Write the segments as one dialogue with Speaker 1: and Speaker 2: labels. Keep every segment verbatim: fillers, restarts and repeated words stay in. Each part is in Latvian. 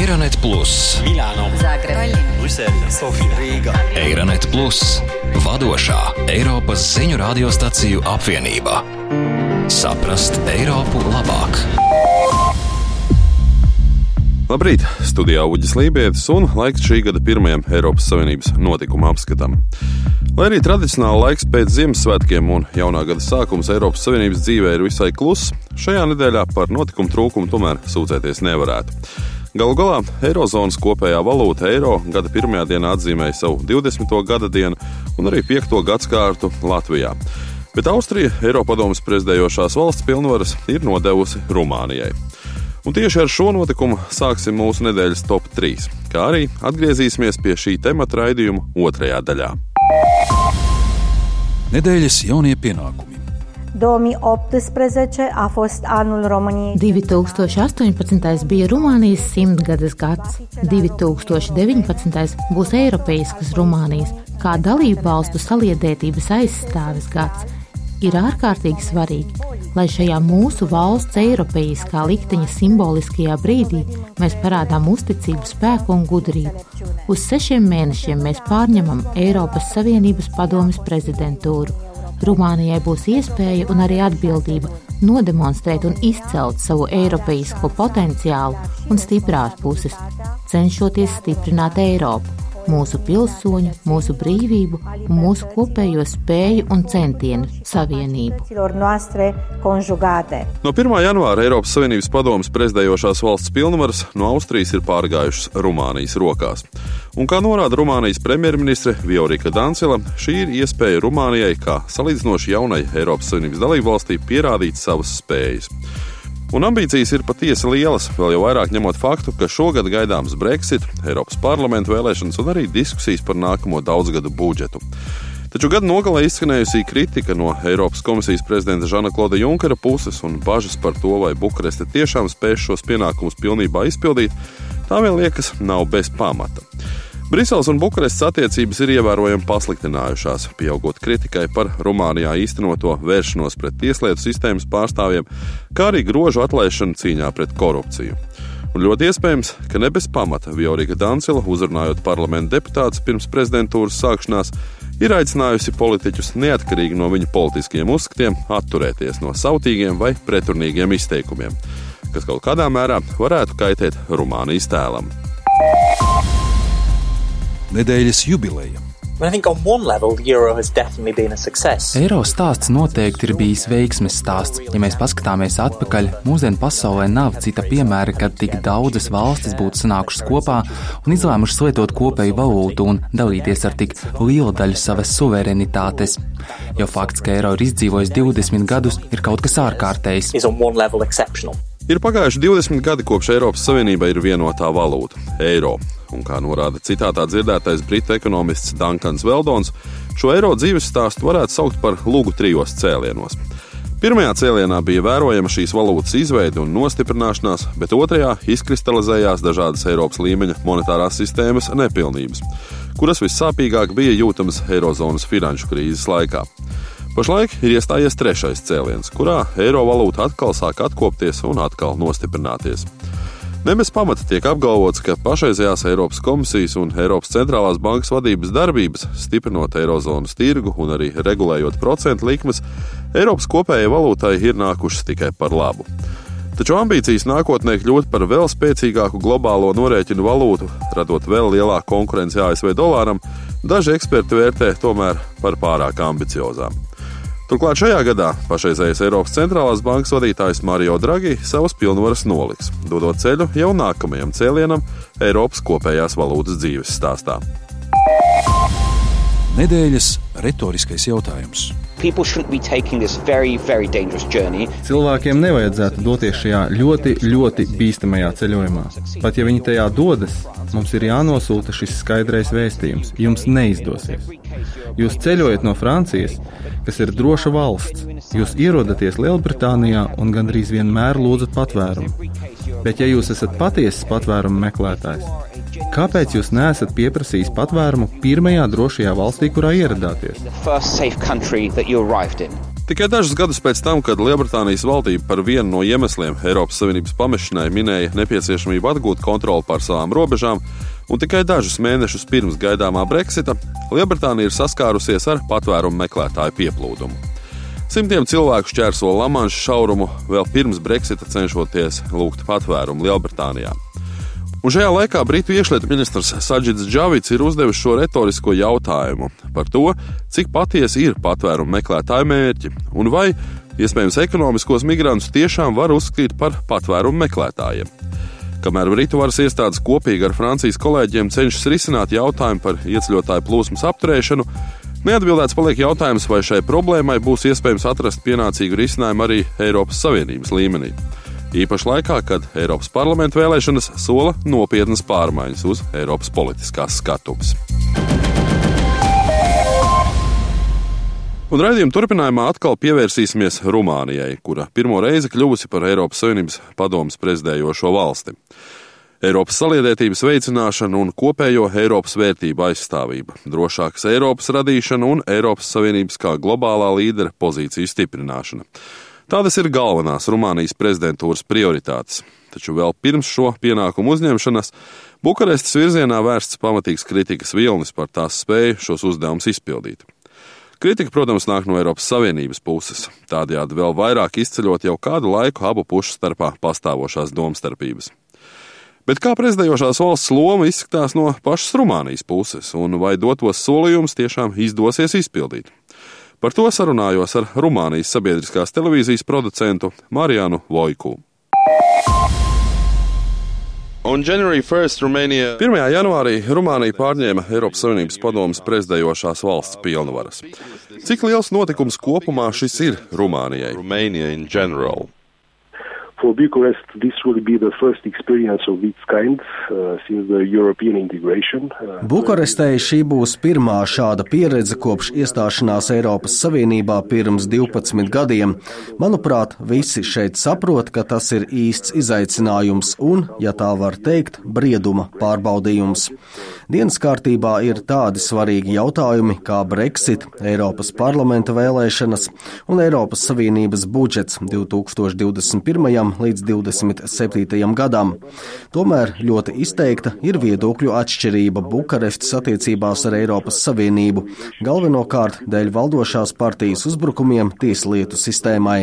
Speaker 1: Eironet Plus,
Speaker 2: Milāno, Zagreb, Brisele, Sofija, Rīga.
Speaker 1: Eironet Plus, vadošā Eiropas ziņu radiostaciju apvienība. Saprast Eiropu labāk.
Speaker 3: Labrīt! Studijā Uģis Lībietis un laiks šī gada pirmajam Eiropas Savienības notikuma apskatam. Lai arī tradicionāli laiks pēc Ziemassvētkiem un jaunā gada sākums Eiropas Savienības dzīvē ir visai kluss, šajā nedēļā par notikumu trūkumu tomēr sūdzēties nevarētu. Galu galā Eirozonas kopējā valūta eiro gada pirmajā dienā atzīmēja savu divdesmito gada dienu un arī piekto gadskārtu Latvijā. Bet Austrija, Eiropadomes prezidējošās valsts pilnvaras, ir nodevusi Rumānijai. Un tieši ar šo notikumu sāksim mūsu nedēļas top trīs, kā arī atgriezīsimies pie šī temata raidījuma otrajā daļā.
Speaker 4: Nedēļas jaunie pienākumi.
Speaker 5: două mii optsprezece a fost anul României.
Speaker 6: divi tūkstoši astoņpadsmitais bija Rumānijas simtgades gads. divi tūkstoši deviņpadsmitais būs Eiropeiskas Rumānijas, kā dalību valstu saliedētības aizstāves gads. Ir ārkārtīgi svarīgi, lai šajā mūsu valsts eiropeiskā likteņa simboliskajā brīdī mēs parādām uzticību, spēku un gudrību. Uz sešiem mēnešiem mēs pārņemam Eiropas Savienības padomes prezidentūru. Rumānijai būs iespēja un arī atbildība nodemonstrēt un izcelt savu eiropeisko potenciālu un stiprās puses, cenšoties stiprināt Eiropu, mūsu pilsoņu, mūsu brīvību un mūsu kopējo spēju un centienu savienību.
Speaker 3: No pirmā janvāra Eiropas Savienības padomes prezidējošās valsts pilnvaras no Austrijas ir pārgājušas Rumānijas rokās. Un kā norāda Rumānijas premjerministre Viorika Dancila, šī ir iespēja Rumānijai, kā salīdzinoši jaunai Eiropas Savienības dalībvalstī, pierādīt savas spējas. Un ambīcijas ir patiesi lielas, vēl jau vairāk ņemot faktu, ka šogad gaidāms Brexit, Eiropas parlamentu vēlēšanas un arī diskusijas par nākamo daudzgadu budžetu. Taču gada nogalē izskanējusī kritika no Eiropas komisijas prezidenta Žana Kloda Junkera puses un bažas par to, vai Bukareste tiešām spēs šos pienākumus pilnībā izpildīt, tā vēl liekas nav bez pamata. Briseles un Bukarestes attiecības ir ievērojami pasliktinājušās, pieaugot kritikai par Rumānijā īstenoto vēršanos pret tieslietu sistēmas pārstāvjiem, kā arī grožu atlaišanu cīņā pret korupciju. Un ļoti iespējams, ka ne bez pamata Viorika Dancila, uzrunājot parlamenta deputātus pirms prezidentūras sākšanās, ir aicinājusi politiķus neatkarīgi no viņu politiskiem uzskatiem atturēties no sautīgiem vai pretrunīgiem izteikumiem, kas kaut kādā mērā varētu kaitēt Rumānijas tēlam.
Speaker 4: Nedēļas jubileja.
Speaker 7: Eiro stāsts noteikti ir bijis veiksmes stāsts. Ja mēs paskatāmies atpakaļ, mūsdienu pasaulē nav cita piemēra, kad tik daudzas valstis būtu sanākušas kopā un izlēmušas lietot kopēju valūtu un dalīties ar tik lielu daļu savas suverenitātes. Jo fakts, ka eiro ir izdzīvojis divdesmit gadus, ir kaut kas ārkārtējs.
Speaker 3: Ir pagājuši divdesmit gadi, kopš Eiropas Savienība ir vienotā valūta – eiro. Un kā norāda citātā dzirdētais britu ekonomists Dankans Veldons, šo eiro dzīves stāstu varētu saukt par lugu trijos cēlienos. Pirmajā cēlienā bija vērojama šīs valūtas izveide un nostiprināšanās, bet otrajā izkristalizējās dažādas Eiropas līmeņa monetārās sistēmas nepilnības, kuras vissāpīgāk bija jūtamas Eirozonas finanšu krīzes laikā. Pašlaik ir iestājies trešais cēliens, kurā eiro valūta atkal sāk atkopties un atkal nostiprināties. Ne bez pamata tiek apgalvots, ka pašreizējās Eiropas komisijas un Eiropas centrālās bankas vadības darbības, stiprinot eirozonas tirgu un arī regulējot procentu likmes, Eiropas kopējai valūtai ir nākušas tikai par labu. Taču ambīcijas nākotnē kļūt par vēl spēcīgāku globālo norēķinu valūtu, radot vēl lielāku konkurenci A S V dolāram, daži eksperti vērtē tomēr par pārāk ambiciozām. Turklāt šajā gadā pašreizējais Eiropas centrālās bankas vadītājs Mario Draghi savas pilnvaras noliks, dodot ceļu jau nākamajam cēlienam Eiropas kopējās valūtas dzīves stāstā.
Speaker 4: Nedēļas retoriskais jautājums.
Speaker 8: Very, very Cilvēkiem nevajadzētu doties šajā ļoti, ļoti bīstamajā ceļojumā. Pat ja viņi tajā dodas, mums ir jānosūta šis skaidrais vēstījums. Jums neizdosies. Jūs ceļojat no Francijas, kas ir droša valsts. Jūs ierodaties Lielbritānijā un gandrīz vienmēr lūdzat patvērumu. Bet ja jūs esat patiesas patvērumu meklētājs, kāpēc jūs neesat pieprasījis patvērumu pirmajā drošajā valstī, kurā ieradāties?
Speaker 3: Tikai dažus gadus pēc tam, kad Lielbritānijas valdība par vienu no iemesliem Eiropas Savienības pamešanai minēja nepieciešamību atgūt kontroli pār savām robežām, un tikai dažus mēnešus pirms gaidāmā Brexita, Lielbritānija ir saskārusies ar patvērumu meklētāju pieplūdumu. Simtiem cilvēku šķērso Lamanša šaurumu vēl pirms Brexita cenšoties lūgt patvērumu Lielbritānijā. Un šajā laikā Britu iekšlietu ministrs Sadžids Džavids ir uzdevis šo retorisko jautājumu par to, cik patiesi ir patvērumu meklētāju mērķi, un vai, iespējams, ekonomiskos migrantus tiešām var uzskatīt par patvērumu meklētājiem. Kamēr Britu varas iestādes kopīgi ar Francijas kolēģiem cenšas risināt jautājumu par ieceļotāju plūsmas apturēšanu, neatbildēts paliek jautājums, vai šai problēmai būs iespējams atrast pienācīgu risinājumu arī Eiropas Savienības līmenī. Īpaši laikā, kad Eiropas parlamenta vēlēšanas sola nopietnas pārmaiņas uz Eiropas politiskās skatuves. Un raidījuma turpinājumā atkal pievērsīsimies Rumānijai, kura pirmo reizi kļuvusi par Eiropas Savienības padomes prezidējošo valsti. Eiropas saliedētības veicināšana un kopējo Eiropas vērtību aizstāvība, drošākas Eiropas radīšana un Eiropas Savienības kā globālā līdera pozīciju stiprināšana. Tādas ir galvenās Rumānijas prezidentūras prioritātes, taču vēl pirms šo pienākumu uzņemšanas Bukarestas virzienā vērsts pamatīgs kritikas vilnis par tās spēju šos uzdevumus izpildīt. Kritika, protams, nāk no Eiropas Savienības puses, tādējādi vēl vairāk izceļot jau kādu laiku abu pušu starpā pastāvošās domstarpības. Bet kā prezidējošās valsts loma izskatās no pašas Rumānijas puses, un vai dotos solījumus tiešām izdosies izpildīt? Par to sarunājos ar Rumānijas sabiedriskās televīzijas producentu Marianu Vojku. pirmajā janvārī Rumānija pārņēma Eiropas Savienības padomes prezidējošās valsts pilnvaras. Cik liels notikums kopumā šis ir Rumānijai?
Speaker 9: For Bucharest, this will be the first experience of its kind uh, since the European integration. Uh,
Speaker 10: Bukarestei šī būs pirmā šāda pieredze kopš iestāšanās Eiropas Savienībā pirms divpadsmit gadiem. Manuprāt, visi šeit saprot, ka tas ir īsts izaicinājums un, ja tā var teikt, brieduma pārbaudījums. Dienas kārtībā ir tādi svarīgi jautājumi kā Brexit, Eiropas parlamenta vēlēšanas un Eiropas Savienības budžets divi tūkstoši divdesmit pirmajam līdz divdesmit septītajam gadam. Tomēr ļoti izteikta ir viedokļu atšķirība Bukarestas attiecībās ar Eiropas Savienību, galvenokārt dēļ valdošās partijas uzbrukumiem tieslietu sistēmai.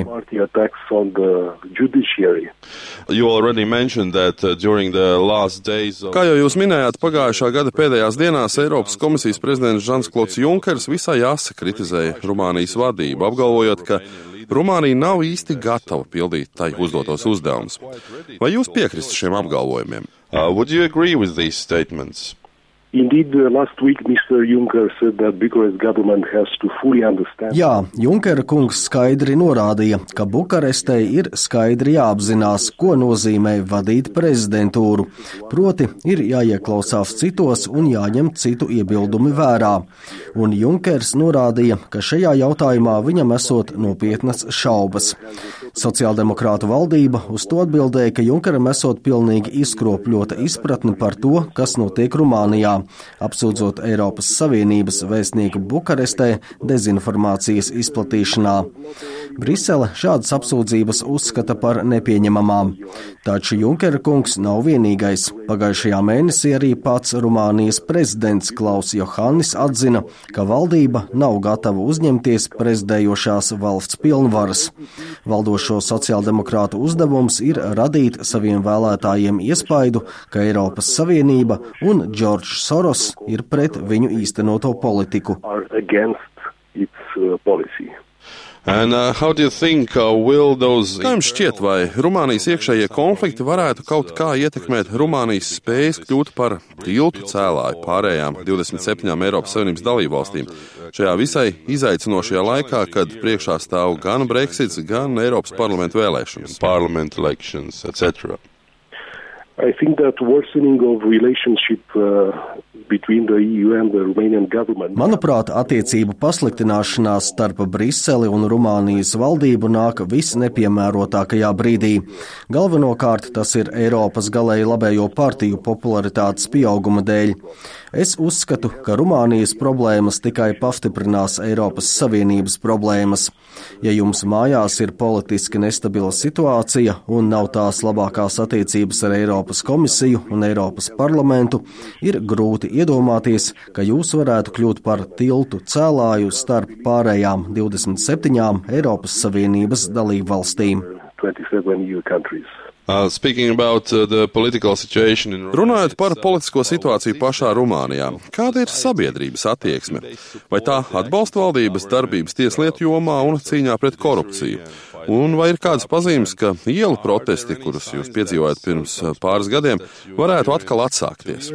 Speaker 3: Kā jau jūs minējāt, pagājušā gada pēdējās dienās Eiropas komisijas prezidents Žans-Klods Junkers visai asi kritizēja Rumānijas vadību, apgalvojot, ka Rumānija nav īsti gatava pildīt tai uzdotos uzdevumus. Vai jūs piekristu šiem apgalvojumiem?
Speaker 9: Uh, would you agree with these statements? Indeed, uh, last week Mister Juncker said that Bucharest government has to fully understand.
Speaker 10: Jā, Junkera kungs skaidri norādīja, ka Bukarestei ir skaidri jāapzinās, ko nozīmē vadīt prezidentūru. Proti, ir jāieklausās citos un jāņem citu iebildumi vērā. Un Junkers norādīja, ka šajā jautājumā viņam esot nopietnas šaubas. Sociāldemokrātu valdība uz to atbildēja, ka Junkeram esot pilnīgi izkropļota izpratne par to, kas notiek Rumānijā, apsūdzot Eiropas Savienības vēstnieku Bukarestē dezinformācijas izplatīšanā. Brisele šādas apsūdzības uzskata par nepieņemamām. Taču Junkera kungs nav vienīgais. Pagājušajā mēnesī arī pats Rumānijas prezidents Klaus Johannis atzina, ka valdība nav gatava uzņemties prezidējošās valsts pilnvaras. Valdošo sociāldemokrātu uzdevums ir radīt saviem vēlētājiem iespaidu, ka Eiropas Savienība un Džordžs Soros ir pret viņu īstenoto politiku.
Speaker 3: And, uh, how do you think, uh, will those... Kā jums šķiet, vai Rumānijas iekšējie konflikti varētu kaut kā ietekmēt Rumānijas spējas kļūt par tiltu cēlāju pārējām divdesmit septiņām Eiropas Savienības dalībvalstīm šajā visai izaicinošajā laikā, kad priekšā stāv gan Brexits, gan Eiropas parlamenta vēlēšanas?
Speaker 9: Parliament elections, et cetera. I think that worsening of relationship uh,
Speaker 10: Manuprāt, attiecību pasliktināšanās starp Briseli un Rumānijas valdību nāk visnepiemērotākajā brīdī. Galvenokārt tas ir Eiropas galēji labējo partiju popularitātes pieauguma dēļ. Es uzskatu, ka Rumānijas problēmas tikai pastiprinās Eiropas Savienības problēmas. Ja jums mājās ir politiski nestabila situācija un nav tās labākās attiecības ar Eiropas komisiju un Eiropas parlamentu, ir grūti iedomāties, ka jūs varētu kļūt par tiltu cēlāju starp pārējām divdesmit septiņām Eiropas Savienības dalību valstīm.
Speaker 3: Uh, about, uh, in... Runājot par politisko situāciju pašā Rumānijā, kāda ir sabiedrības attieksme? Vai tā atbalsta valdības darbības tieslietu jomā un cīņā pret korupciju? Un vai ir kādas pazīmes, ka ielu protesti, kurus jūs piedzīvojat pirms pāris gadiem, varētu atkal atsākties?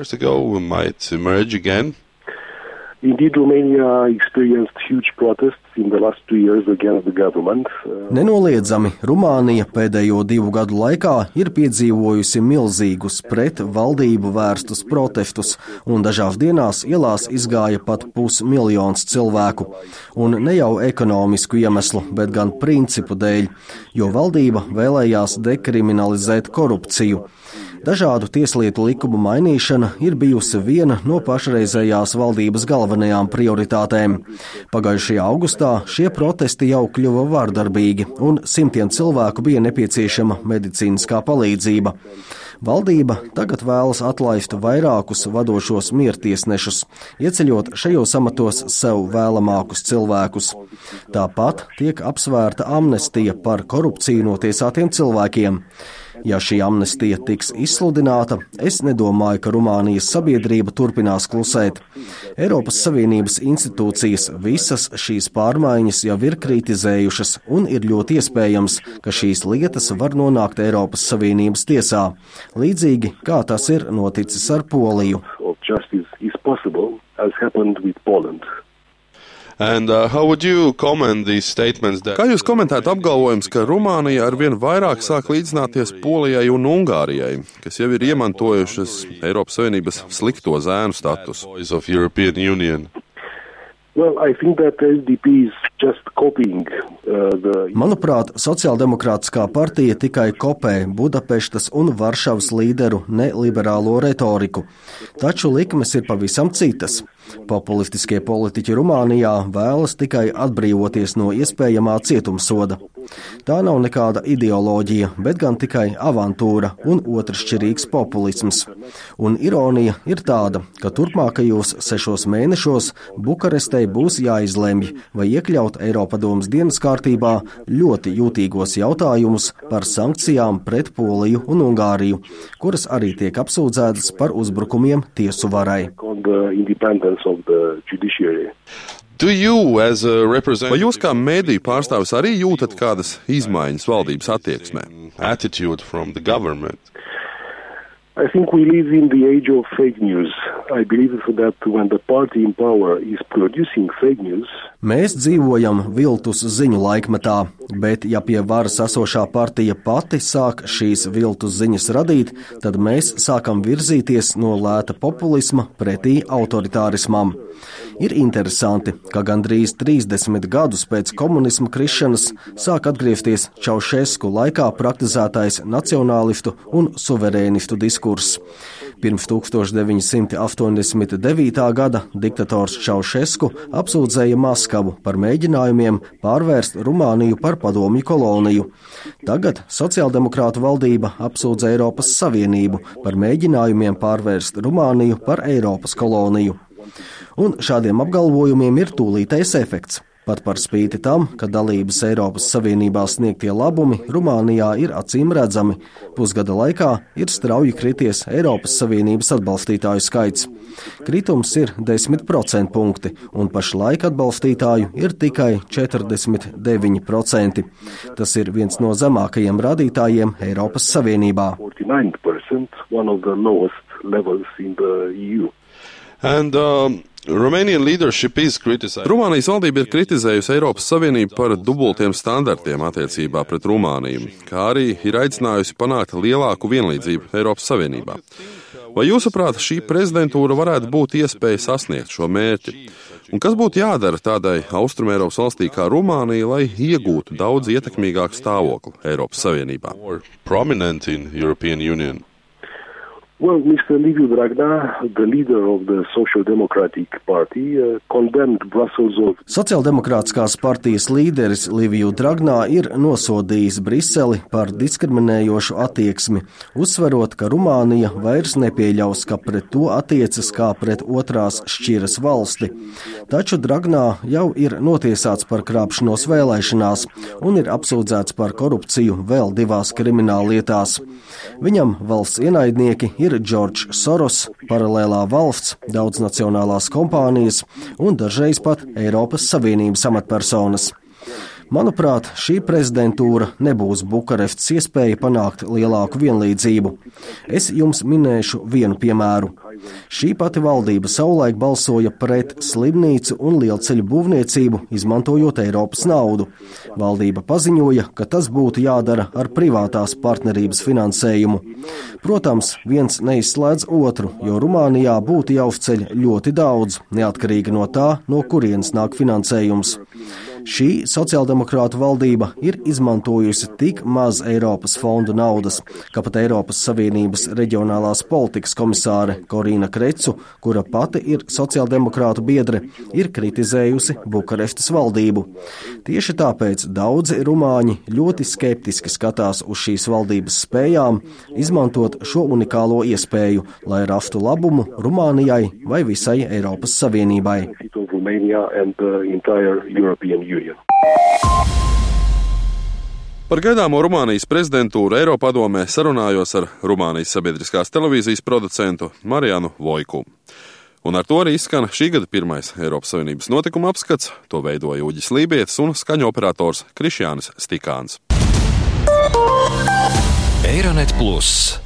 Speaker 9: Indeed, Romania experienced huge protests in the last two years against the government.
Speaker 10: Nenoliedzami, Rumānija pēdējo divu gadu laikā ir piedzīvojusi milzīgus pret valdību vērstus protestus, un dažās dienās ielās izgāja pat pusmiljons cilvēku. Un ne jau ekonomisku iemeslu, bet gan principu dēļ, jo valdība vēlējās dekriminalizēt korupciju. Dažādu tieslietu likumu mainīšana ir bijusi viena no pašreizējās valdības galvenajām prioritātēm. Pagājušajā augustā šie protesti jau kļuva vārdarbīgi, un simtiem cilvēku bija nepieciešama medicīniskā palīdzība. Valdība tagad vēlas atlaist vairākus vadošos miertiesnešus, ieceļot šajos amatos sev vēlamākus cilvēkus. Tāpat tiek apsvērta amnestija par korupciju notiesātiem cilvēkiem. Ja šī amnestija tiks izsludināta, es nedomāju, ka Rumānijas sabiedrība turpinās klusēt. Eiropas Savienības institūcijas visas šīs pārmaiņas jau ir kritizējušas, un ir ļoti iespējams, ka šīs lietas var nonākt Eiropas Savienības tiesā, līdzīgi kā tas ir noticis ar Poliju.
Speaker 3: And, uh, that... Kā jūs komentētu apgalvojums, ka Rumānija arvien vairāk sāk līdzināties Polijai un Ungārijai, kas jau ir iemantojušas Eiropas Savienības slikto zēnu statusu?
Speaker 9: Well, I think that S D P is just copying uh, the...
Speaker 10: Manuprāt, Sociāldemokrātiskā partija tikai kopē Budapeštas un Varšavas līderu neliberālo retoriku. Taču likmes ir pavisam citas. Populistiskie politiķi Rumānijā vēlas tikai atbrīvoties no iespējamā cietumsoda. Tā nav nekāda ideoloģija, bet gan tikai avantūra un otršķirīgs populisms. Un ironija ir tāda, ka turpmākajos sešos mēnešos Bukarestei būs jāizlemj, vai iekļaut Eiropadomes dienas kārtībā ļoti jūtīgos jautājumus par sankcijām pret Poliju un Ungāriju, kuras arī tiek apsūdzētas par uzbrukumiem tiesu varai.
Speaker 3: Vai jūs kā mediju pārstāvis arī jūtat kādas izmaiņas valdības attieksmē?
Speaker 9: I think we live in the age of fake news. I believe that when the party in power is producing fake news,
Speaker 10: Mēs dzīvojam viltus ziņu laikmetā, bet ja pie varas esošā partija pati sāk šīs viltus ziņas radīt, tad mēs sākam virzīties no lēta populisma pretī autoritārismam. Ir interesanti, ka gandrīz trīsdesmit gadus pēc komunisma krišanas sāk atgriezties Čaušesku laikā praktizētais nacionālistu un suverēnistu diskurss. Pirms tūkstoš deviņi simti astoņdesmit devītā gada diktators Čaušesku apsūdzēja Maskavu par mēģinājumiem pārvērst Rumāniju par padomju koloniju. Tagad sociāldemokrātu valdība apsūdz Eiropas Savienību par mēģinājumiem pārvērst Rumāniju par Eiropas koloniju. Un šādiem apgalvojumiem ir tūlītais efekts. Pat par spīti tam, ka dalības Eiropas Savienībā sniegtie labumi Rumānijā ir acīm redzami, pusgada laikā ir strauji krities Eiropas Savienības atbalstītāju skaits. Kritums ir desmit procentpunkti, un pašlaik atbalstītāju ir tikai četrdesmit deviņi procenti. Tas ir viens no zemākajiem rādītājiem Eiropas Savienībā.
Speaker 3: And, um... Rumānijas valdība ir kritizējusi Eiropas Savienību par dubultiem standartiem attiecībā pret Rumāniju, kā arī ir aicinājusi panākt lielāku vienlīdzību Eiropas Savienībā. Vai jūsuprāt, šī prezidentūra varētu būt iespēja sasniegt šo mērķi? Un kas būtu jādara tādai Austrumēropas valstī kā Rumānija, lai iegūtu daudz ietekmīgāku stāvokli Eiropas Savienībā?
Speaker 9: Well, mister Liviu Dragnea, the leader of the Social Democratic Party, uh, condemned Brussels of...
Speaker 10: Sociāldemokrātiskās partijas līderis Liviu Dragnea ir nosodījis Briseli par diskriminējošu attieksmi, uzsverot, ka Rumānija vairs nepieļaus, ka pret to attiecas kā pret otrās šķiras valsti. Taču Dragnea jau ir notiesāts par krāpšanos vēlēšanās un ir apsūdzēts par korupciju vēl divās krimināllietās. Viņam valsts ienaidnieki ir George Soros, paralēlā valsts, daudznacionālās kompānijas un dažreiz pat Eiropas Savienības amatpersonas. Manuprāt, šī prezidentūra nebūs Bukarestas iespēja panākt lielāku vienlīdzību. Es jums minēšu vienu piemēru. Šī pati valdība savulaik balsoja pret slimnīcu un lielceļu būvniecību, izmantojot Eiropas naudu. Valdība paziņoja, ka tas būtu jādara ar privātās partnerības finansējumu. Protams, viens neizslēdz otru, jo Rumānijā būtu jāuzceļ ļoti daudz, neatkarīgi no tā, no kurienes nāk finansējums. Šī sociāldemokrātu valdība ir izmantojusi tik maz Eiropas fondu naudas, ka pat Eiropas Savienības reģionālās politikas komisāre Korīna Krecu, kura pati ir sociāldemokrātu biedre, ir kritizējusi Bukarestas valdību. Tieši tāpēc daudzi rumāņi ļoti skeptiski skatās uz šīs valdības spējām izmantot šo unikālo iespēju, lai rastu labumu Rumānijai vai visai Eiropas Savienībai.
Speaker 3: Par gaidāmo Rumānijas prezidentūru Eiropadomē sarunājos ar Rumānijas sabiedriskās televīzijas producentu Marianu Vojku. Un ar to arī izskan šī gada pirmais Eiropas Savienības notikuma apskats. To veidoja Uģis Lībietis un skaņoperators Krišjānis Stikāns.
Speaker 1: Eironet Plus